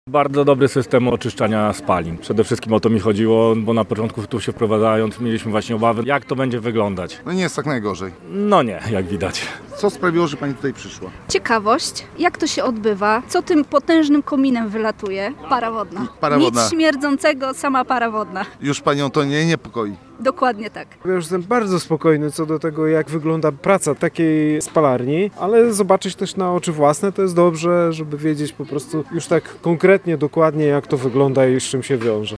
Bardzo dobry system oczyszczania spalin. Przede wszystkim o to mi chodziło, bo na początku tu się wprowadzając mieliśmy właśnie obawy, jak to będzie wyglądać. No nie jest tak najgorzej. No nie, jak widać. Co sprawiło, że pani tutaj przyszła? Ciekawość, jak to się odbywa, co tym potężnym kominem wylatuje. Para wodna. Para wodna. Nic śmierdzącego, sama para wodna. Już panią to nie niepokoi. Dokładnie tak. Ja już jestem bardzo spokojny co do tego, jak wygląda praca takiej spalarni, ale zobaczyć też na oczy własne to jest dobrze, żeby wiedzieć po prostu już tak konkretnie, dokładnie jak to wygląda i z czym się wiąże.